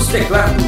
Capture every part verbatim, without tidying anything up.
dos teclados.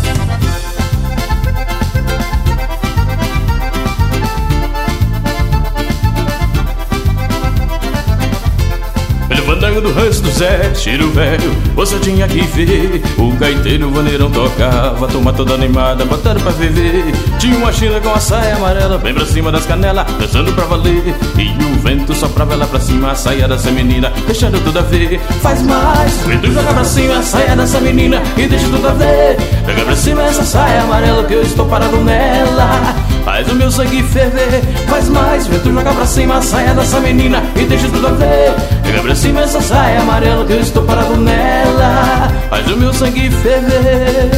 Pelo fandango do rancho do Zé, cheiro velho, você tinha que ver. O gaiteiro, o vaneirão tocava, a turma toda animada, botando pra viver. Tinha uma china com a saia amarela, bem pra cima das canelas, dançando pra valer. E o vento soprava lá pra cima, a saia dessa menina, deixando tudo a ver. Faz mais, o vento joga pra cima, a saia dessa menina, e deixa tudo a ver. Joga pra cima essa saia amarela, que eu estou parado nela. Faz o meu sangue ferver. Faz mais, o vento joga pra cima, a saia dessa menina, e deixa tudo a ver. Joga pra cima essa saia amarela, que eu estou parado nela. Faz o meu sangue ferver.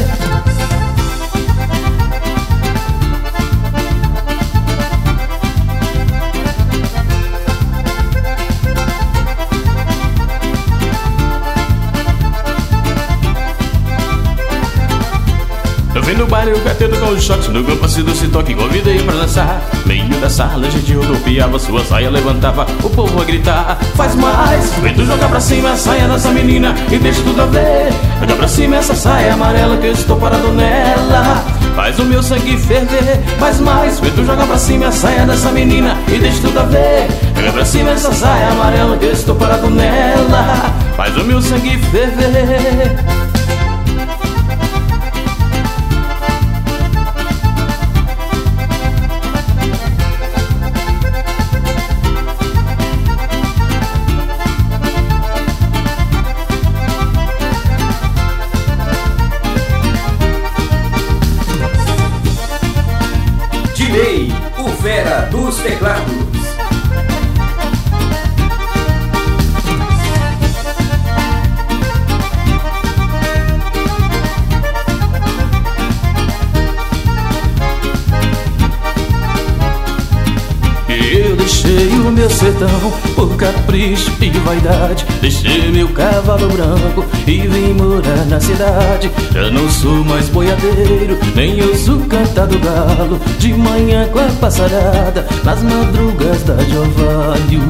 Eu vi no baile o gaiteiro com os shots no campo do toque, convidei pra dançar. Meio da sala a gente rodopiava, sua saia levantava, o povo a gritar. Faz mais, vento joga pra cima a saia dessa menina, e deixa tudo a ver. Joga pra cima essa saia amarela, que eu estou parado nela. Faz o meu sangue ferver. Faz mais, vento joga pra cima a saia dessa menina, e deixa tudo a ver. Joga pra cima essa saia amarela, que eu estou parado nela. Faz o meu sangue ferver. O Fera dos teclados. Eu deixei o meu sertão por capricho e vaidade. Deixei meu cavalo branco e vim morar na cidade. Já não sou mais boiadeiro, nem ouço cantar do galo de manhã com a passarada nas madrugas da de orvalho.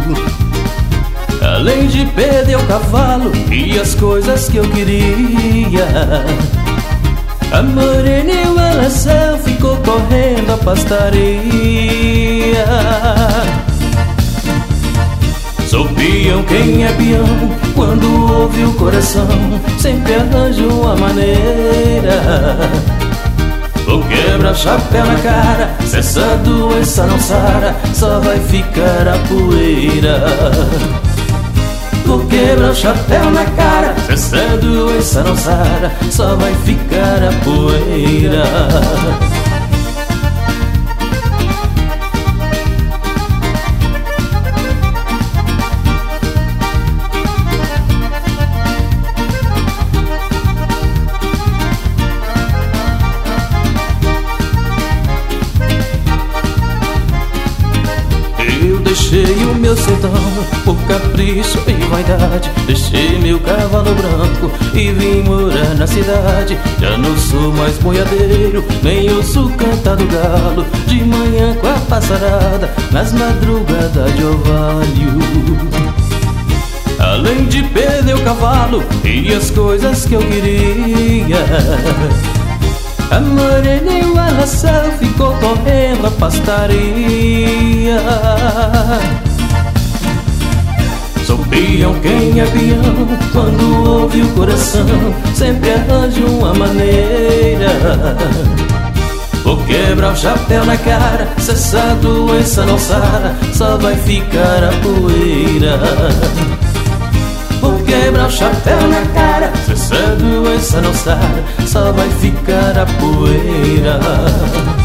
Além de perder o cavalo e as coisas que eu queria, a morena e o alação ficou correndo a pastaria. Sou peão, quem é peão, quando ouve o coração, sempre arranja uma maneira. Vou quebrar chapéu na cara, se essa doença não sara, só vai ficar a poeira. Vou quebrar o chapéu na cara, se essa doença não sara, só vai ficar a poeira. Deixei o meu sertão por capricho e vaidade. Deixei meu cavalo branco e vim morar na cidade. Já não sou mais boiadeiro, nem ouço cantar do galo de manhã com a passarada nas madrugadas de orvalho. Além de perder o cavalo e as coisas que eu queria, a morena e o alação ficou correndo a pastaria. Sou peão, quem é peão, quando ouve o coração, sempre arranja uma maneira. Vou quebrar o chapéu na cara, se essa doença não sara, só vai ficar a poeira. Vou quebrar o chapéu na cara, se essa doença não sara, só vai ficar a poeira.